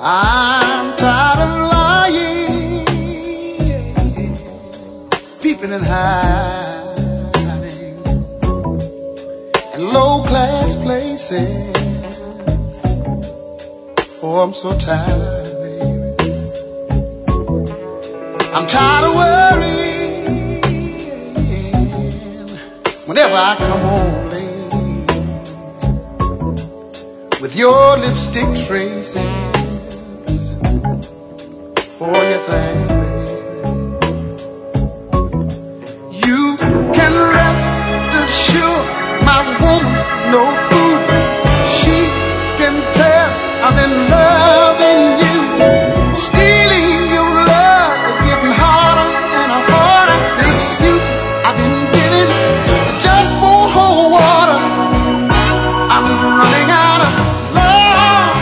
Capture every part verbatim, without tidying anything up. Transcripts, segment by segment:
I'm tired of lying, peeping and hiding in low-class places. Oh, I'm so tired, baby. I'm tired of worrying whenever I come home late with your lipstick traces. Oh, yes, I am, baby. You can rest assured my woman's no fool. She can tell I'm in love in you. Stealing your love is getting harder and harder. The excuses I've been giving just won't hold water. I'm running out of love.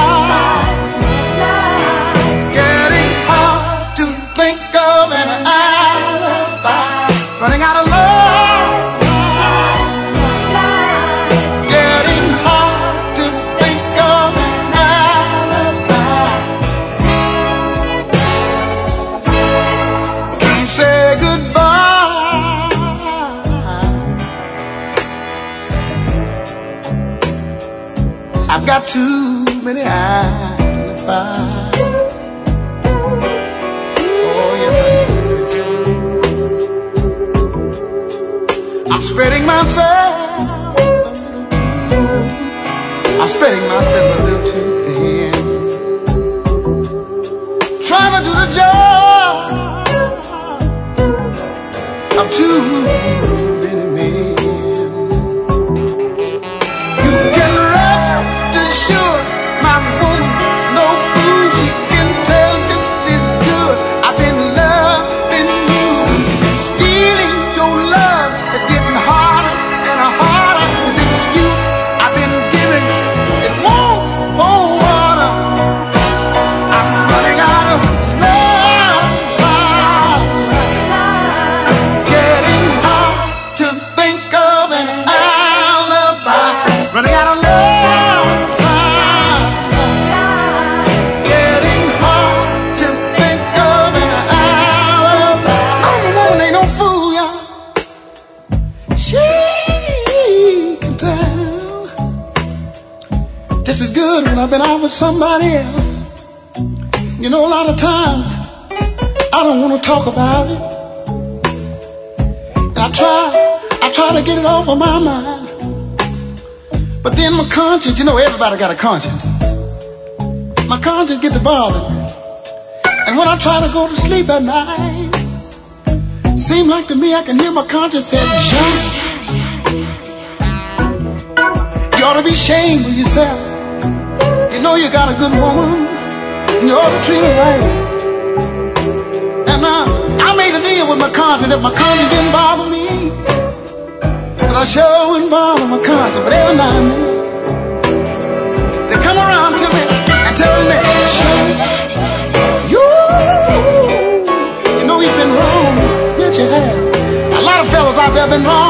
Getting hard to think of an alibi. Running out of love. Getting hard to think of an alibi. Can't say goodbye. I've got too many eyes to find. Oh, yes, I do. I'm spreading myself a little too. I'm spreading myself a little too thin. Trying to do the job of too many men. You can rest assured my woman, no fool. She can tell just as good I've been loving you. Stealing your love is getting harder and harder. The excuse I've been giving, it won't hold water. I'm running out of love. Getting hard to think of an alibi. Running out of love. Getting hard to think of an alibi. I'm a woman, ain't no fool, y'all. She can tell just as good when I've been out with somebody else. You know, a lot of times I don't want to talk about it. And I try, I try to get it off of my mind. But then my conscience, you know, everybody got a conscience. My conscience gets to bother me. And when I try to go to sleep at night, seem like to me I can hear my conscience say, shut. You ought to be ashamed of yourself. You know you got a good woman. You ought to treat her right. And uh, I made a deal with my conscience. If my conscience didn't bother me, and I sure wouldn't bother my conscience. But every now and then, they come around to me and tell me, shut. You, you know you've been wrong. Yes, you have. A lot of fellas out there been wrong.